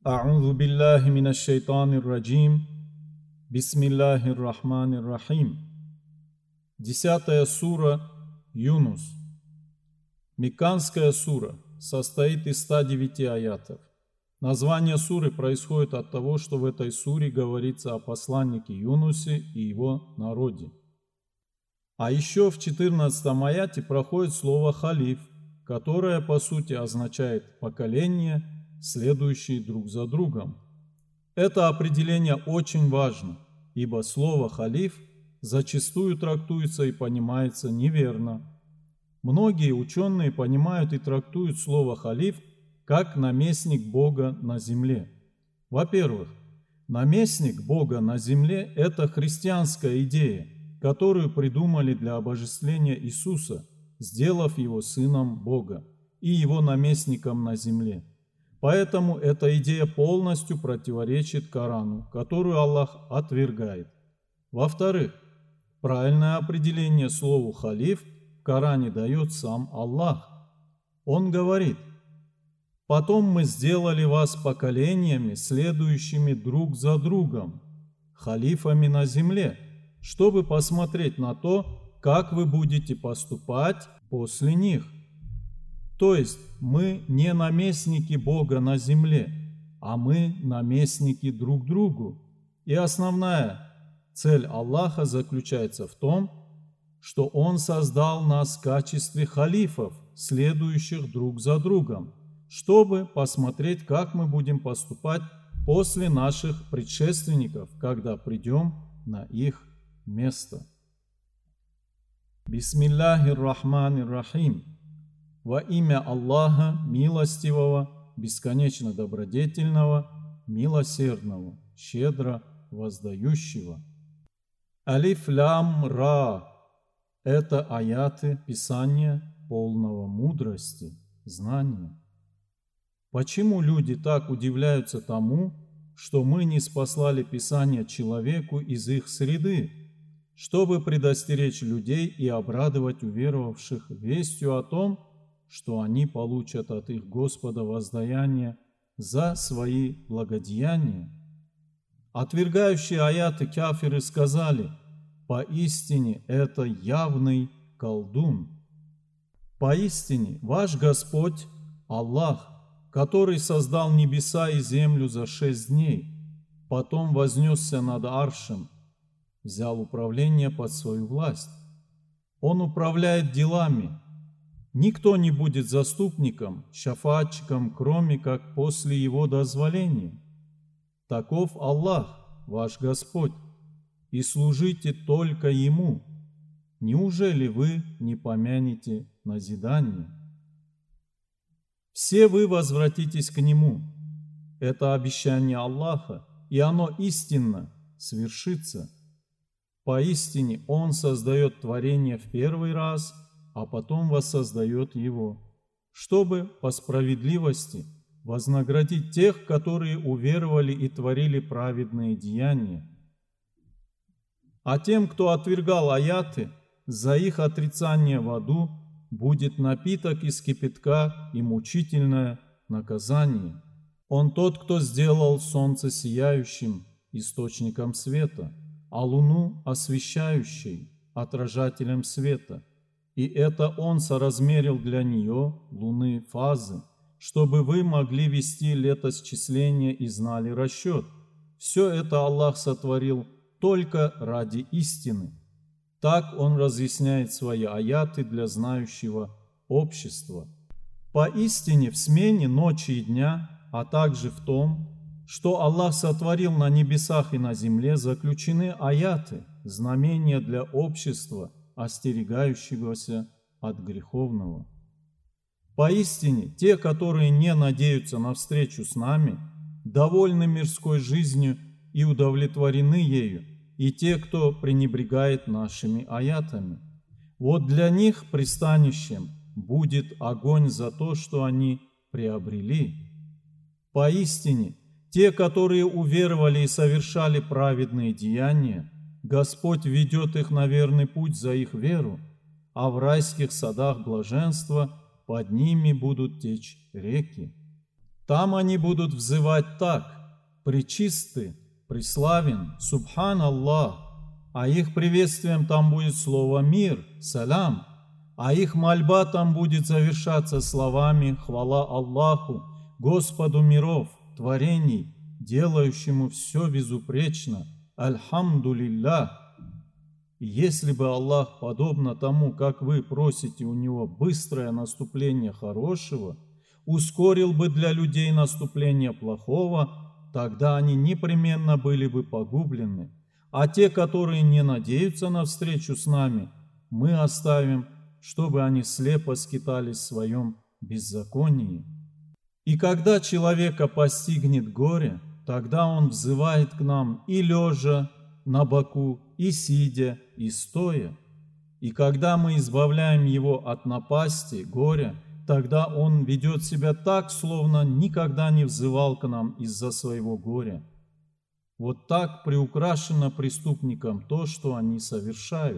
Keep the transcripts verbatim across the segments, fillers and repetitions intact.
أعوذ بالله من الشيطان الرجيم. بسم الله الرحمن الرحيم. Десятая сура Юнус. Мекканская сура состоит из ста девяти аятов. Название суры происходит от того, что в этой суре говорится о посланнике Юнусе и его народе. А еще в четырнадцатом аяте проходит слово «халиф», которое по сути означает «поколение», следующие друг за другом. Это определение очень важно, ибо слово «халиф» зачастую трактуется и понимается неверно. Многие ученые понимают и трактуют слово «халиф» как наместник Бога на земле. Во-первых, наместник Бога на земле – это христианская идея, которую придумали для обожествления Иисуса, сделав его сыном Бога и его наместником на земле. Поэтому эта идея полностью противоречит Корану, которую Аллах отвергает. Во-вторых, правильное определение слову «халиф» в Коране дает сам Аллах. Он говорит: «Потом мы сделали вас поколениями, следующими друг за другом, халифами на земле, чтобы посмотреть на то, как вы будете поступать после них». То есть мы не наместники Бога на земле, а мы наместники друг другу. И основная цель Аллаха заключается в том, что Он создал нас в качестве халифов, следующих друг за другом, чтобы посмотреть, как мы будем поступать после наших предшественников, когда придем на их место. Бисмиллахир рахманир рахим. Во имя Аллаха, милостивого, бесконечно добродетельного, милосердного, щедро воздающего. Алиф лам ра – это аяты Писания полного мудрости, знания. Почему люди так удивляются тому, что мы не спаслали Писание человеку из их среды, чтобы предостеречь людей и обрадовать уверовавших вестью о том, что они получат от их Господа воздаяние за свои благодеяния? Отвергающие аяты кафиры сказали: «Поистине это явный колдун». Поистине ваш Господь Аллах, который создал небеса и землю за шесть дней, потом вознесся над аршем, взял управление под свою власть. Он управляет делами. Никто не будет заступником, шафаатчиком, кроме как после его дозволения. Таков Аллах, ваш Господь, и служите только Ему. Неужели вы не помянете назидание? Все вы возвратитесь к Нему. Это обещание Аллаха, и оно истинно свершится. Поистине Он создает творение в первый раз, а потом воссоздает его, чтобы по справедливости вознаградить тех, которые уверовали и творили праведные деяния. А тем, кто отвергал аяты, за их отрицание в аду будет напиток из кипятка и мучительное наказание. Он тот, кто сделал солнце сияющим источником света, а луну освещающей, отражателем света. И это Он соразмерил для нее луны фазы, чтобы вы могли вести летосчисление и знали расчет. Все это Аллах сотворил только ради истины. Так Он разъясняет свои аяты для знающего общества. Поистине в смене ночи и дня, а также в том, что Аллах сотворил на небесах и на земле, заключены аяты, знамения для общества, остерегающегося от греховного. Поистине, те, которые не надеются на встречу с нами, довольны мирской жизнью и удовлетворены ею, и те, кто пренебрегает нашими аятами. Вот для них пристанищем будет огонь за то, что они приобрели. Поистине, те, которые уверовали и совершали праведные деяния, Господь ведет их на верный путь за их веру, а в райских садах блаженства под ними будут течь реки. Там они будут взывать так: «Пречисты, преславен, Субхан Аллах», а их приветствием там будет слово «мир», «салям», а их мольба там будет завершаться словами «Хвала Аллаху, Господу миров, творений, делающему все безупречно, Альхамдулиллах». И если бы Аллах, подобно тому, как вы просите у Него быстрое наступление хорошего, ускорил бы для людей наступление плохого, тогда они непременно были бы погублены. А те, которые не надеются на встречу с нами, мы оставим, чтобы они слепо скитались в своем беззаконии. И когда человека постигнет горе, тогда он взывает к нам и лежа на боку, и сидя, и стоя. И когда мы избавляем его от напасти, горя, тогда он ведет себя так, словно никогда не взывал к нам из-за своего горя. Вот так приукрашено преступникам то, что они совершают.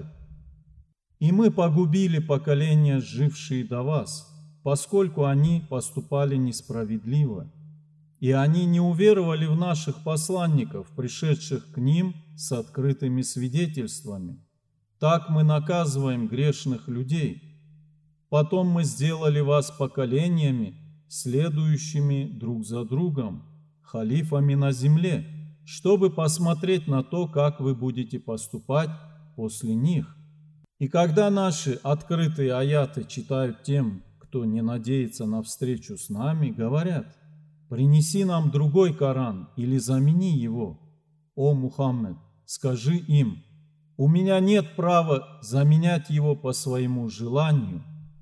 И мы погубили поколения, жившие до вас, поскольку они поступали несправедливо. И они не уверовали в наших посланников, пришедших к ним с открытыми свидетельствами. Так мы наказываем грешных людей. Потом мы сделали вас поколениями, следующими друг за другом, халифами на земле, чтобы посмотреть на то, как вы будете поступать после них. И когда наши открытые аяты читают тем, кто не надеется на встречу с нами, говорят: «Принеси нам другой Коран или замени его». О Мухаммед, скажи им: «У меня нет права заменять его по своему желанию.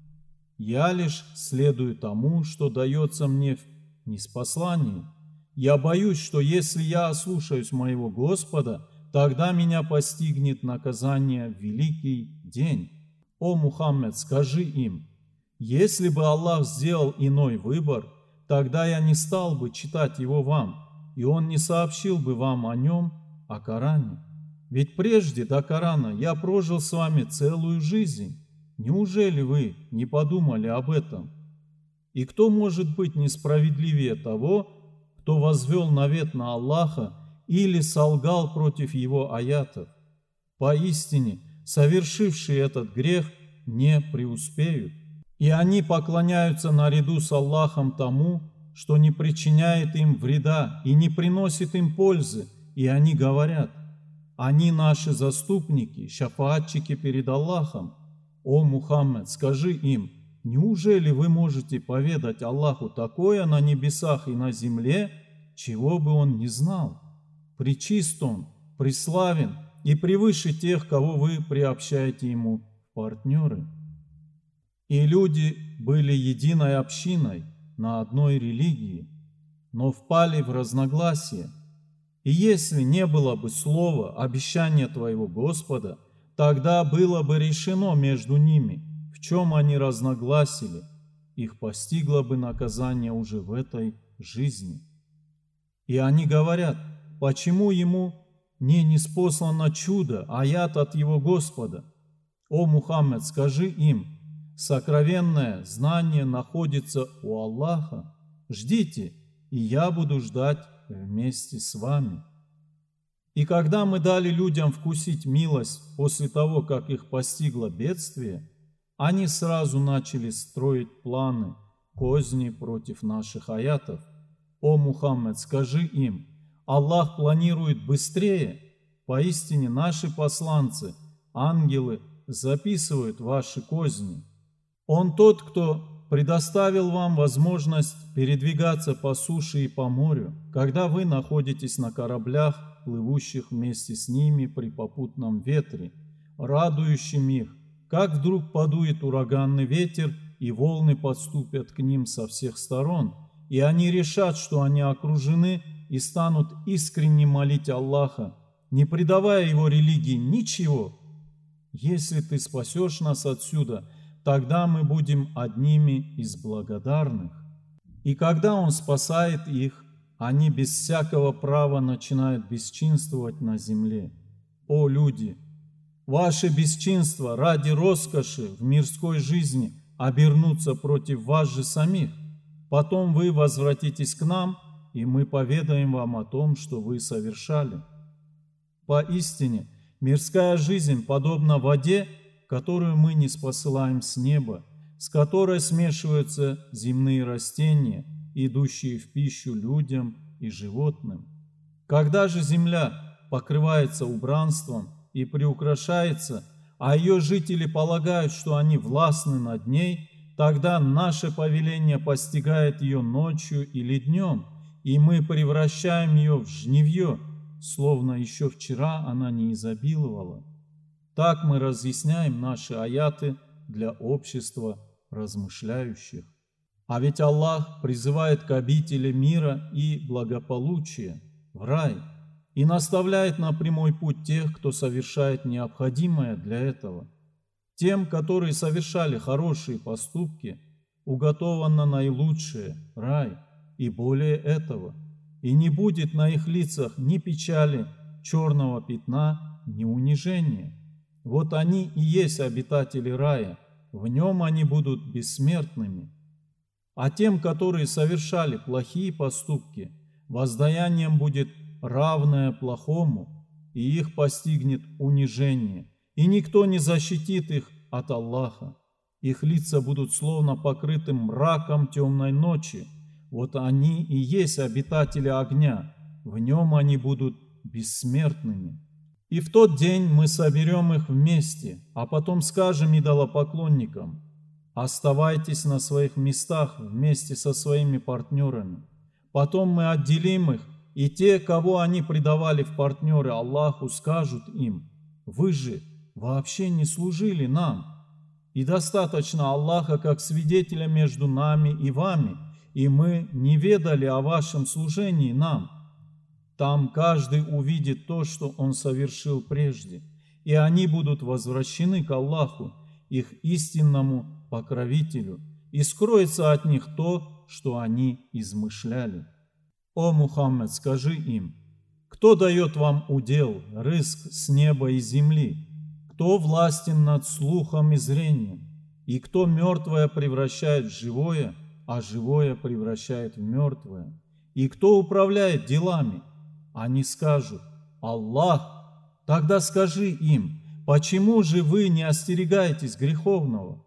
Я лишь следую тому, что дается мне в ниспослании. Я боюсь, что если я ослушаюсь моего Господа, тогда меня постигнет наказание в великий день». О Мухаммед, скажи им: «Если бы Аллах сделал иной выбор, тогда я не стал бы читать его вам, и Он не сообщил бы вам о нем, о Коране. Ведь прежде до Корана я прожил с вами целую жизнь. Неужели вы не подумали об этом? И кто может быть несправедливее того, кто возвел навет на Аллаха или солгал против его аятов? Поистине, совершившие этот грех не преуспеют. И они поклоняются наряду с Аллахом тому, что не причиняет им вреда и не приносит им пользы, и они говорят: они наши заступники, шафаатчики перед Аллахом. О Мухаммед, скажи им: неужели вы можете поведать Аллаху такое на небесах и на земле, чего бы Он не знал? Пречист Он, преславен и превыше тех, кого вы приобщаете Ему в партнеры. И люди были единой общиной на одной религии, но впали в разногласия. И если не было бы слова, обещания твоего Господа, тогда было бы решено между ними, в чем они разногласили, их постигло бы наказание уже в этой жизни. И они говорят: почему ему не ниспослано чудо, аят от его Господа? О Мухаммед, скажи им: сокровенное знание находится у Аллаха. Ждите, и я буду ждать вместе с вами. И когда мы дали людям вкусить милость после того, как их постигло бедствие, они сразу начали строить планы, козни против наших аятов. О Мухаммед, скажи им: Аллах планирует быстрее. Поистине наши посланцы, ангелы, записывают ваши козни. Он тот, кто предоставил вам возможность передвигаться по суше и по морю, когда вы находитесь на кораблях, плывущих вместе с ними при попутном ветре, радующим их, как вдруг подует ураганный ветер, и волны подступят к ним со всех сторон, и они решат, что они окружены, и станут искренне молить Аллаха, не предавая его религии ничего. Если ты спасешь нас отсюда, тогда мы будем одними из благодарных. И когда Он спасает их, они без всякого права начинают бесчинствовать на земле. О люди! Ваше бесчинство ради роскоши в мирской жизни обернутся против вас же самих. потом вы возвратитесь к нам, и мы поведаем вам о том, что вы совершали. Поистине, мирская жизнь подобна воде, которую мы не спосылаем с неба, с которой смешиваются земные растения, идущие в пищу людям и животным. Когда же земля покрывается убранством и приукрашается, а ее жители полагают, что они властны над ней, тогда наше повеление постигает ее ночью или днем, и мы превращаем ее в жнивье, словно еще вчера она не изобиловала. Так мы разъясняем наши аяты для общества размышляющих. А ведь Аллах призывает к обители мира и благополучия, в рай, и наставляет на прямой путь тех, кто совершает необходимое для этого. Тем, которые совершали хорошие поступки, уготовано наилучшее, рай, и более этого, и не будет на их лицах ни печали, черного пятна, ни унижения. Вот они и есть обитатели рая, в нем они будут бессмертными. А тем, которые совершали плохие поступки, воздаянием будет равное плохому, и их постигнет унижение, и никто не защитит их от Аллаха. Их лица будут словно покрыты мраком темной ночи. Вот они и есть обитатели огня, в нем они будут бессмертными. И в тот день мы соберем их вместе, а потом скажем идолопоклонникам: оставайтесь на своих местах вместе со своими партнерами. Потом мы отделим их, и те, кого они предавали в партнеры Аллаху, скажут им: вы же вообще не служили нам, и достаточно Аллаха как свидетеля между нами и вами, и мы не ведали о вашем служении нам. Там каждый увидит то, что он совершил прежде, и они будут возвращены к Аллаху, их истинному покровителю, и скроется от них то, что они измышляли. О Мухаммед, скажи им: кто дает вам удел, рызк с неба и земли? Кто властен над слухом и зрением? И кто мертвое превращает в живое, а живое превращает в мертвое? И кто управляет делами? Они скажут: Аллах. Тогда скажи им: почему же вы не остерегаетесь греховного?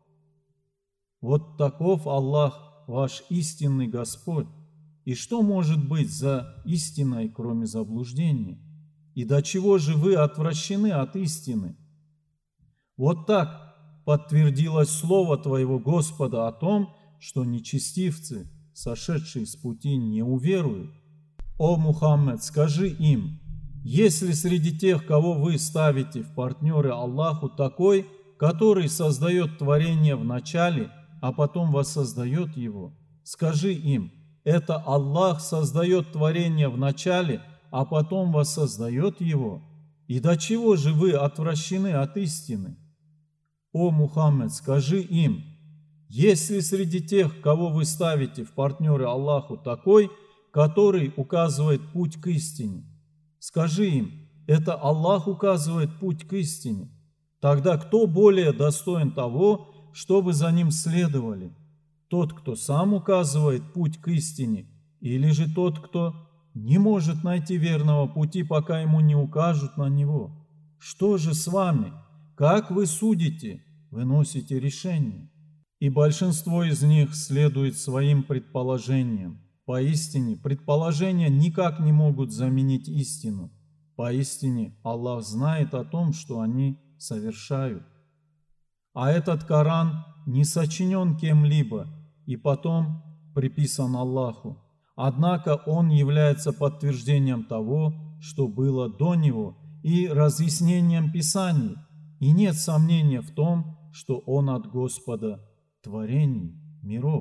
Вот таков Аллах, ваш истинный Господь. И что может быть за истиной, кроме заблуждения? И до чего же вы отвращены от истины? Вот так подтвердилось слово твоего Господа о том, что нечестивцы, сошедшие с пути, не уверуют. О Мухаммед, скажи им: есть ли среди тех, кого вы ставите в партнеры Аллаху, такой, который создает творение в начале, а потом воссоздает его? Скажи им: это Аллах создает творение в начале, а потом воссоздает его? И до чего же вы отвращены от истины? О Мухаммед, скажи им: есть ли среди тех, кого вы ставите в партнеры Аллаху, такой, который указывает путь к истине? Скажи им: это Аллах указывает путь к истине. Тогда кто более достоин того, чтобы за ним следовали? Тот, кто сам указывает путь к истине, или же тот, кто не может найти верного пути, пока ему не укажут на него? Что же с вами? Как вы судите, выносите решение? И большинство из них следует своим предположениям. Поистине, предположения никак не могут заменить истину. Поистине, Аллах знает о том, что они совершают. А этот Коран не сочинен кем-либо и потом приписан Аллаху. Однако он является подтверждением того, что было до него, и разъяснением Писаний. И нет сомнения в том, что он от Господа творений, миров.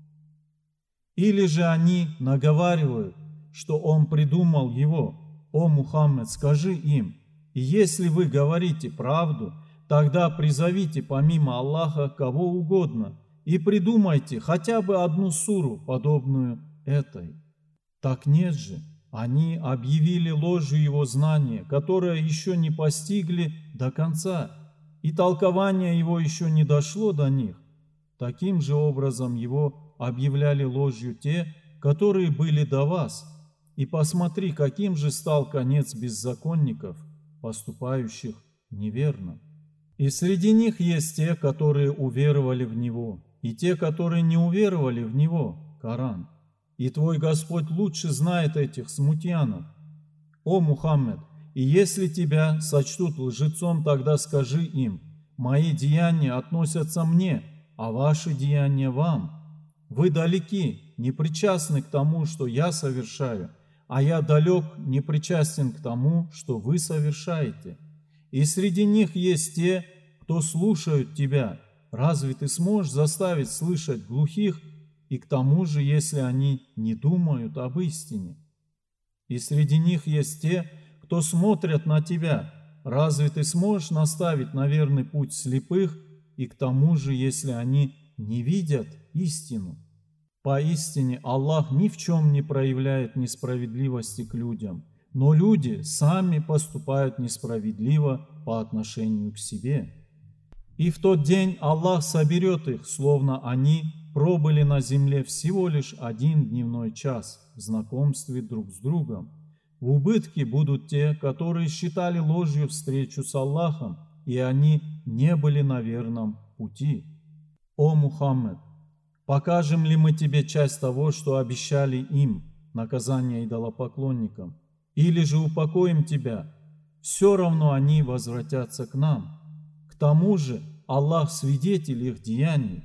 Или же они наговаривают, что он придумал его. О Мухаммед, скажи им: если вы говорите правду, тогда призовите помимо Аллаха кого угодно и придумайте хотя бы одну суру, подобную этой. Так нет же, они объявили ложью его знания, которое еще не постигли до конца, и толкование его еще не дошло до них. Таким же образом его объявляли ложью те, которые были до вас, и посмотри, каким же стал конец беззаконников, поступающих неверно. И среди них есть те, которые уверовали в Него, и те, которые не уверовали в Него, Коран. И твой Господь лучше знает этих смутьянов. О Мухаммед, и если тебя сочтут лжецом, тогда скажи им: мои деяния относятся мне, а ваши деяния вам. Вы далеки, не причастны к тому, что я совершаю, а я далек, не причастен к тому, что вы совершаете. И среди них есть те, кто слушают тебя. Разве ты сможешь заставить слышать глухих, и к тому же, если они не думают об истине? И среди них есть те, кто смотрят на тебя. Разве ты сможешь наставить на верный путь слепых, и к тому же, если они не видят истину? Поистине Аллах ни в чем не проявляет несправедливости к людям, но люди сами поступают несправедливо по отношению к себе. И в тот день Аллах соберет их, словно они пробыли на земле всего лишь один дневной час в знакомстве друг с другом. В убытке будут те, которые считали ложью встречу с Аллахом, и они не были на верном пути. О Мухаммед, покажем ли мы тебе часть того, что обещали им, наказание идолопоклонникам, или же упокоим тебя? Все равно они возвратятся к нам. К тому же Аллах свидетель их деяний.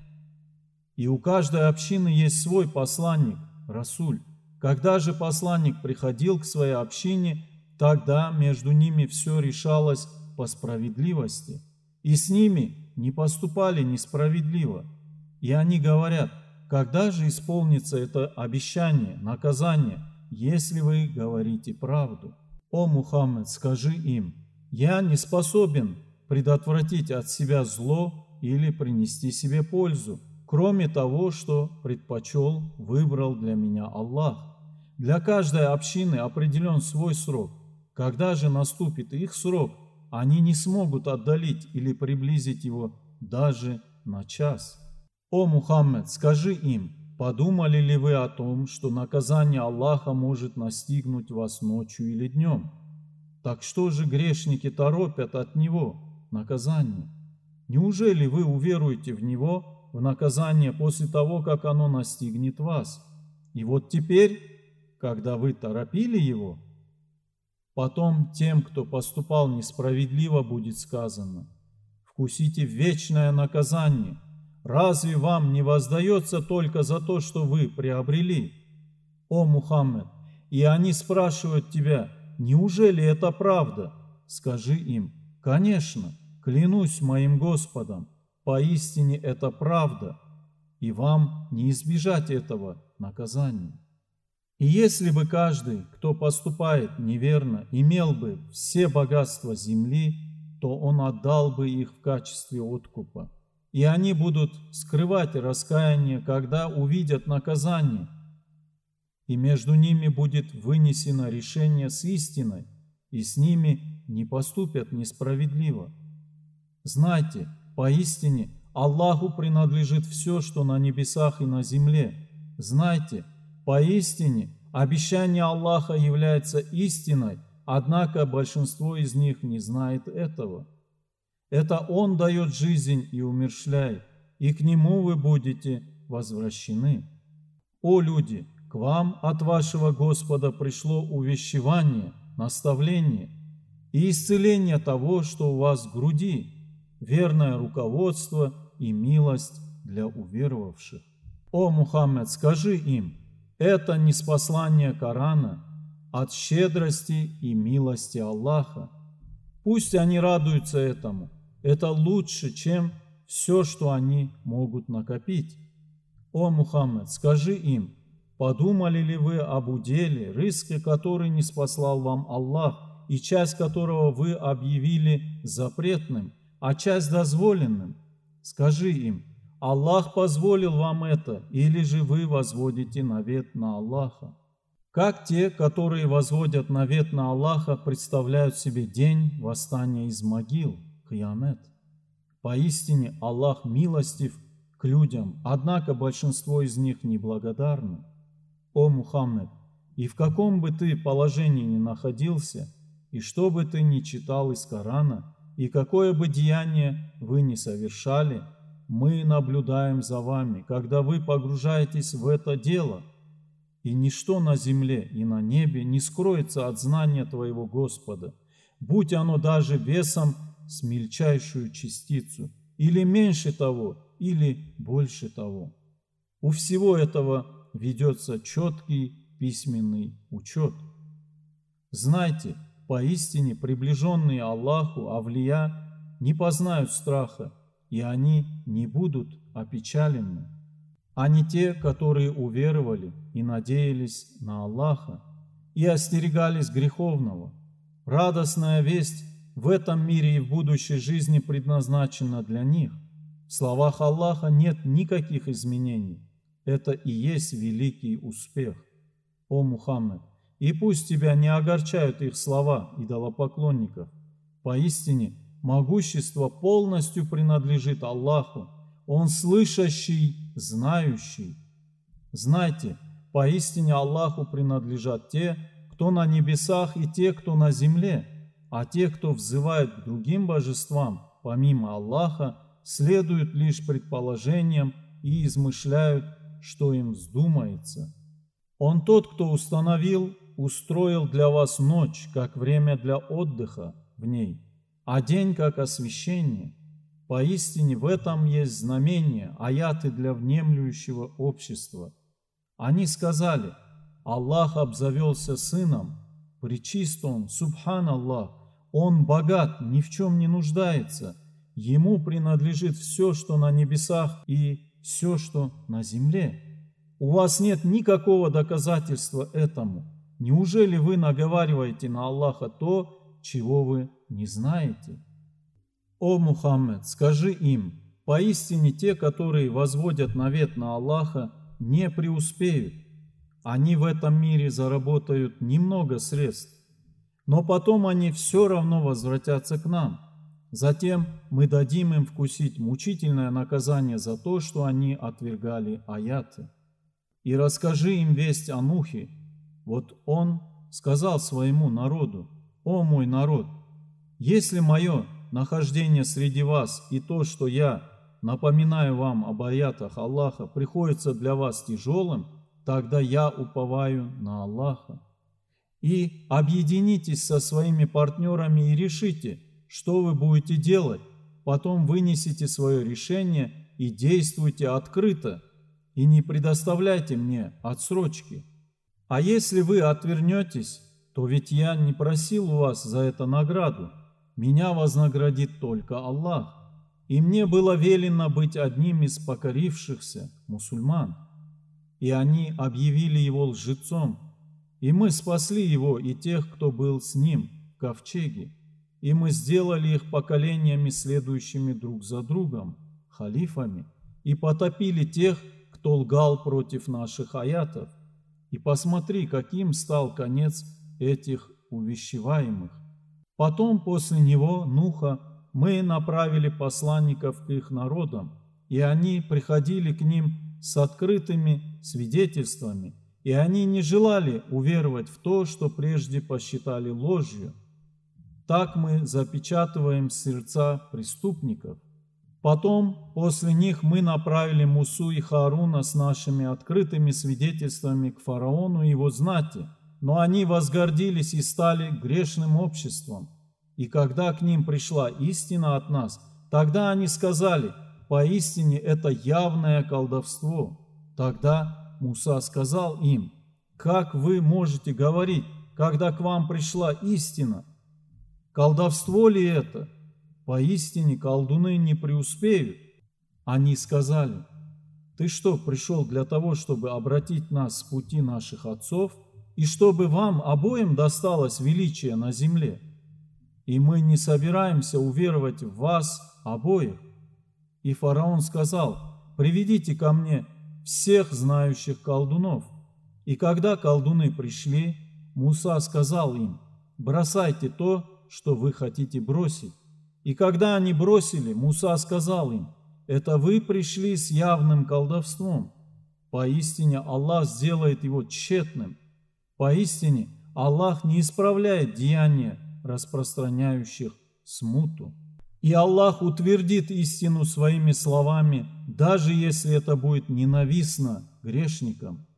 И у каждой общины есть свой посланник, Расуль. Когда же посланник приходил к своей общине, тогда между ними все решалось по справедливости, и с ними не поступали несправедливо. И они говорят: когда же исполнится это обещание, наказание, если вы говорите правду? О Мухаммед, скажи им: я не способен предотвратить от себя зло или принести себе пользу, кроме того, что предпочел, выбрал для меня Аллах. Для каждой общины определен свой срок. Когда же наступит их срок, они не смогут отдалить или приблизить его даже на час. О Мухаммед, скажи им: подумали ли вы о том, что наказание Аллаха может настигнуть вас ночью или днем? Так что же грешники торопят от Него наказание? Неужели вы уверуете в Него, в наказание после того, как оно настигнет вас? И вот теперь, когда вы торопили Его, потом тем, кто поступал несправедливо, будет сказано: вкусите вечное наказание. Разве вам не воздается только за то, что вы приобрели? О Мухаммед, и они спрашивают тебя: неужели это правда? Скажи им: конечно, клянусь моим Господом, поистине это правда, и вам не избежать этого наказания. И если бы каждый, кто поступает неверно, имел бы все богатства земли, то он отдал бы их в качестве откупа. И они будут скрывать раскаяние, когда увидят наказание, и между ними будет вынесено решение с истиной, и с ними не поступят несправедливо. Знайте, поистине Аллаху принадлежит все, что на небесах и на земле. Знайте, поистине обещание Аллаха является истиной, однако большинство из них не знает этого. Это Он дает жизнь и умерщвляет, и к Нему вы будете возвращены. О люди, к вам от вашего Господа пришло увещевание, наставление и исцеление того, что у вас в груди, верное руководство и милость для уверовавших. О Мухаммед, скажи им: это ниспослание Корана от щедрости и милости Аллаха. Пусть они радуются этому. Это лучше, чем все, что они могут накопить. О Мухаммед, скажи им: подумали ли вы об уделе, риске, который ниспослал вам Аллах, и часть которого вы объявили запретным, а часть дозволенным? Скажи им: Аллах позволил вам это, или же вы возводите навет на Аллаха? Как те, которые возводят навет на Аллаха, представляют себе день восстания из могил, Киямет. Поистине Аллах милостив к людям, однако большинство из них неблагодарны. О Мухаммед, и в каком бы ты положении ни находился, и что бы ты ни читал из Корана, и какое бы деяние вы ни совершали, мы наблюдаем за вами, когда вы погружаетесь в это дело, и ничто на земле и на небе не скроется от знания твоего Господа, будь оно даже весом с мельчайшую частицу, или меньше того, или больше того. У всего этого ведется четкий письменный учет. Знайте, поистине приближенные Аллаху авлия не познают страха, и они не будут опечалены. Они те, которые уверовали и надеялись на Аллаха, и остерегались греховного. Радостная весть в этом мире и в будущей жизни предназначена для них. В словах Аллаха нет никаких изменений. Это и есть великий успех. О Мухаммед, и пусть тебя не огорчают их слова идолопоклонников. Поистине, могущество полностью принадлежит Аллаху. Он слышащий, знающий. Знайте, поистине Аллаху принадлежат те, кто на небесах, и те, кто на земле, а те, кто взывает к другим божествам, помимо Аллаха, следуют лишь предположениям и измышляют, что им вздумается. Он тот, кто установил, устроил для вас ночь, как время для отдыха в ней, а день, как освещение. Поистине в этом есть знамение, аяты для внемлющего общества. Они сказали: Аллах обзавелся сыном, пречист он, субханаллах, он богат, ни в чем не нуждается, ему принадлежит все, что на небесах, и все, что на земле. У вас нет никакого доказательства этому. Неужели вы наговариваете на Аллаха то, чего вы не знаете? О Мухаммед, скажи им, поистине те, которые возводят навет на Аллаха, не преуспеют. Они в этом мире заработают немного средств, но потом они все равно возвратятся к нам. Затем мы дадим им вкусить мучительное наказание за то, что они отвергали аяты. И расскажи им весть о Нухе. Вот он сказал своему народу: «О мой народ, если мое нахождение среди вас и то, что я напоминаю вам об аятах Аллаха, приходится для вас тяжелым, тогда я уповаю на Аллаха. И объединитесь со своими партнерами и решите, что вы будете делать. Потом вынесите свое решение и действуйте открыто, и не предоставляйте мне отсрочки. А если вы отвернетесь, то ведь я не просил у вас за это награду. Меня вознаградит только Аллах. И мне было велено быть одним из покорившихся мусульман. И они объявили его лжецом. И мы спасли его и тех, кто был с ним в ковчеге. И мы сделали их поколениями, следующими друг за другом, халифами, и потопили тех, кто лгал против наших аятов. И посмотри, каким стал конец этих увещеваемых. Потом, после него, Нуха, мы направили посланников к их народам, и они приходили к ним с открытыми свидетельствами, и они не желали уверовать в то, что прежде посчитали ложью. Так мы запечатываем сердца преступников. Потом, после них, мы направили Мусу и Харуна с нашими открытыми свидетельствами к фараону и его знати, но они возгордились и стали грешным обществом. И когда к ним пришла истина от нас, тогда они сказали: поистине это явное колдовство. Тогда Муса сказал им: как вы можете говорить, когда к вам пришла истина? Колдовство ли это? Поистине колдуны не преуспеют. Они сказали: ты что, пришел для того, чтобы обратить нас с пути наших отцов, и чтобы вам обоим досталось величие на земле? И мы не собираемся уверовать в вас обоих. И фараон сказал: приведите ко мне всех знающих колдунов. И когда колдуны пришли, Муса сказал им: бросайте то, что вы хотите бросить. И когда они бросили, Муса сказал им: это вы пришли с явным колдовством. Поистине Аллах сделает его тщетным. Поистине Аллах не исправляет деяния, распространяющих смуту. И Аллах утвердит истину своими словами, даже если это будет ненавистно грешникам.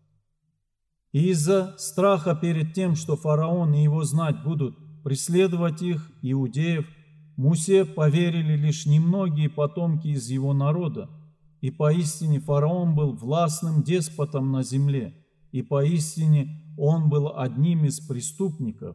И из-за страха перед тем, что фараон и его знать будут преследовать их, иудеев, Мусе поверили лишь немногие потомки из его народа. И поистине фараон был властным деспотом на земле, и поистине он был одним из преступников.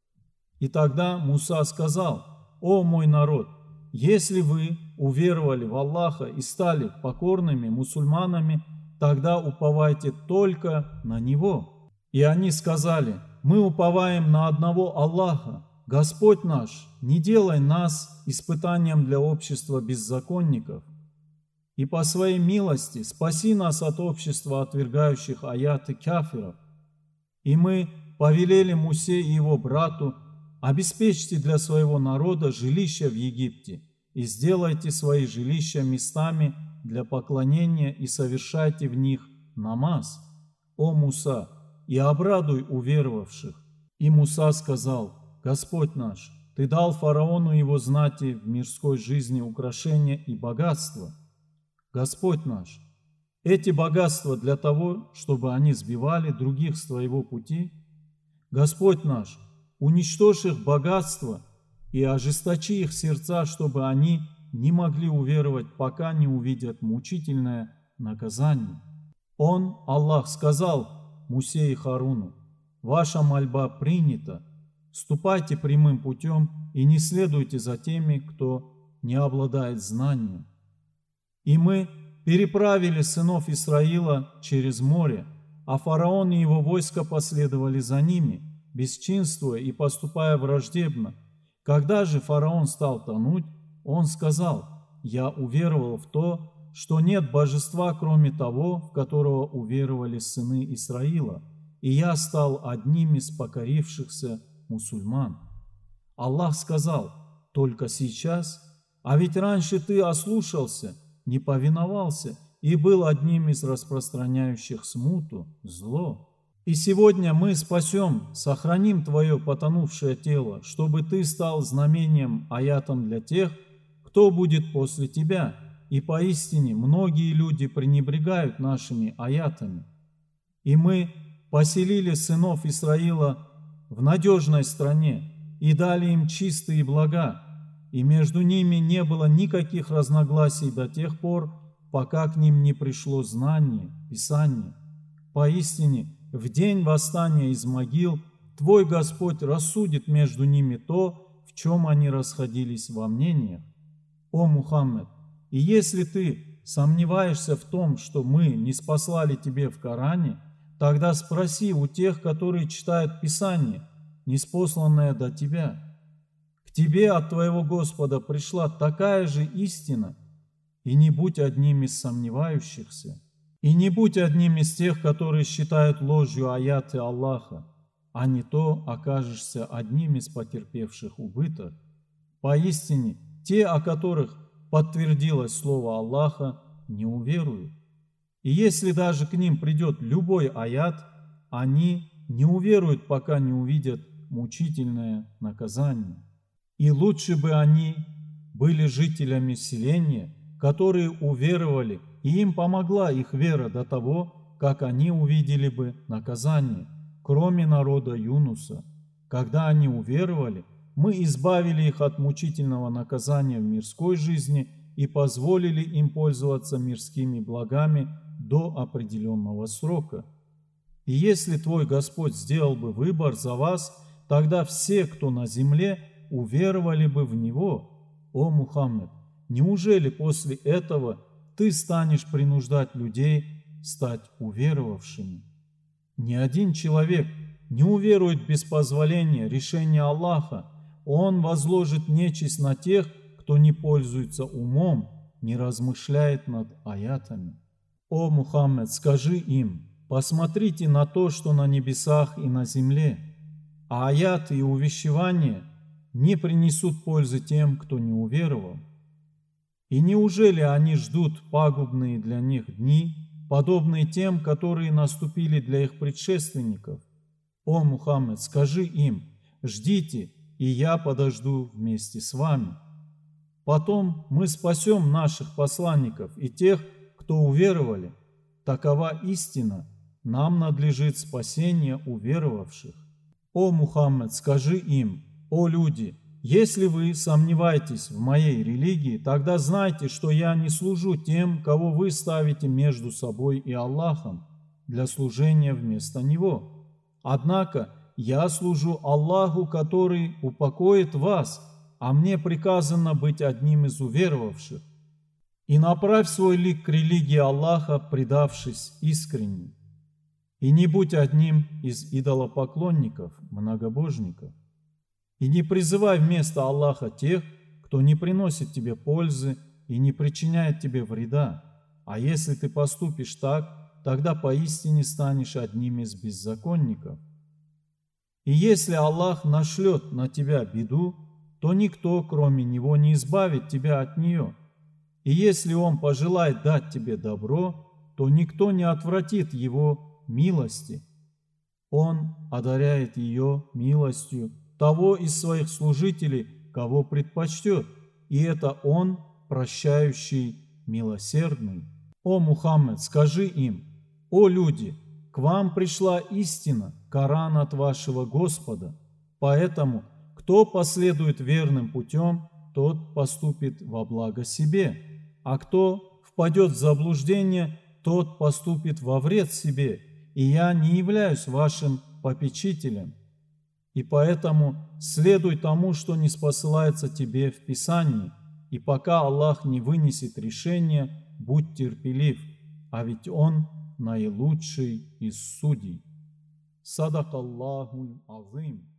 И тогда Муса сказал: «О мой народ, если вы уверовали в Аллаха и стали покорными мусульманами, тогда уповайте только на Него». И они сказали: «Мы уповаем на одного Аллаха. Господь наш, не делай нас испытанием для общества беззаконников. И по своей милости спаси нас от общества отвергающих аяты кафиров». И мы повелели Мусе и его брату: «Обеспечьте для своего народа жилища в Египте и сделайте свои жилища местами для поклонения и совершайте в них намаз, о Муса, и обрадуй уверовавших». И Муса сказал: «Господь наш, Ты дал фараону и его знати в мирской жизни украшения и богатства. Господь наш, эти богатства для того, чтобы они сбивали других с Твоего пути? Господь наш, уничтожь их богатство и ожесточи их сердца, чтобы они не могли уверовать, пока не увидят мучительное наказание». Он, Аллах, сказал Мусе и Харуну: «Ваша мольба принята. Ступайте прямым путем и не следуйте за теми, кто не обладает знанием». И мы переправили сынов Исраила через море, а фараон и его войско последовали за ними, бесчинствуя и поступая враждебно. Когда же фараон стал тонуть, он сказал: «Я уверовал в то, что нет божества, кроме того, в которого уверовали сыны Исраила, и я стал одним из покорившихся мусульман». Аллах сказал: «Только сейчас? А ведь раньше ты ослушался, не повиновался и был одним из распространяющих смуту, зло. И сегодня мы спасем, сохраним твое потонувшее тело, чтобы ты стал знамением, аятом для тех, кто будет после тебя. И поистине многие люди пренебрегают нашими аятами. И мы поселили сынов Исраила в надежной стране и дали им чистые блага, и между ними не было никаких разногласий до тех пор, пока к ним не пришло знание, Писание. Поистине, в день восстания из могил твой Господь рассудит между ними то, в чем они расходились во мнениях. О Мухаммед, и если ты сомневаешься в том, что мы не спаслали тебе в Коране, тогда спроси у тех, которые читают Писание, ниспосланное до тебя. К тебе от твоего Господа пришла такая же истина, и не будь одним из сомневающихся, и не будь одним из тех, которые считают ложью аяты Аллаха, а не то окажешься одним из потерпевших убыток. Поистине, те, о которых подтвердилось слово Аллаха, не уверуют. И если даже к ним придет любой аят, они не уверуют, пока не увидят мучительное наказание. И лучше бы они были жителями селения, которые уверовали, и им помогла их вера до того, как они увидели бы наказание, кроме народа Юнуса. Когда они уверовали, мы избавили их от мучительного наказания в мирской жизни и позволили им пользоваться мирскими благами до определенного срока. И если твой Господь сделал бы выбор за вас, тогда все, кто на земле, уверовали бы в Него. О Мухаммед, неужели после этого ты станешь принуждать людей стать уверовавшими? Ни один человек не уверует без позволения, решения Аллаха. Он возложит нечисть на тех, кто не пользуется умом, не размышляет над аятами. О Мухаммед, скажи им: посмотрите на то, что на небесах и на земле, а аяты и увещевания не принесут пользы тем, кто не уверовал. И неужели они ждут пагубные для них дни, подобные тем, которые наступили для их предшественников? О Мухаммед, скажи им: ждите, и я подожду вместе с вами. Потом мы спасем наших посланников и тех, кто уверовали. Такова истина, нам надлежит спасение уверовавших. О Мухаммед, скажи им: о люди, если вы сомневаетесь в моей религии, тогда знайте, что я не служу тем, кого вы ставите между собой и Аллахом для служения вместо Него. Однако я служу Аллаху, который упокоит вас, а мне приказано быть одним из уверовавших. И направь свой лик к религии Аллаха, предавшись искренне. И не будь одним из идолопоклонников, многобожников. И не призывай вместо Аллаха тех, кто не приносит тебе пользы и не причиняет тебе вреда. А если ты поступишь так, тогда поистине станешь одним из беззаконников. И если Аллах нашлет на тебя беду, то никто, кроме Него, не избавит тебя от нее. И если Он пожелает дать тебе добро, то никто не отвратит Его милости. Он одаряет ее милостью того из своих служителей, кого предпочтет, и это Он, прощающий, милосердный. О Мухаммед, скажи им: о люди, к вам пришла истина, Коран от вашего Господа, поэтому кто последует верным путем, тот поступит во благо себе, а кто впадет в заблуждение, тот поступит во вред себе, и я не являюсь вашим попечителем. И поэтому следуй тому, что не спосылается тебе в Писании, и пока Аллах не вынесет решение, будь терпелив, а ведь Он наилучший из судей. Садак Аллаху азим.